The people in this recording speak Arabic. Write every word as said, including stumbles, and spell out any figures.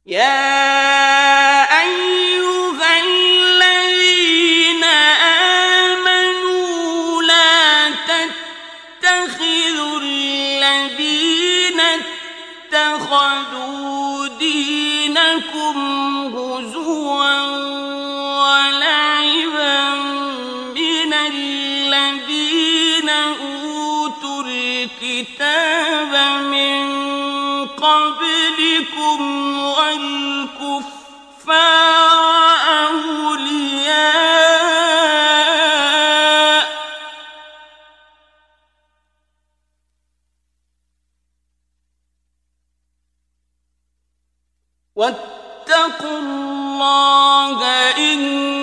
يا أيها الذين آمنوا لا تتخذوا الذين اتخذوا دينكم هزوا ولعبا من الذين أوتوا الكتاب من قبلكم والكفار أولياء واتقوا الله إن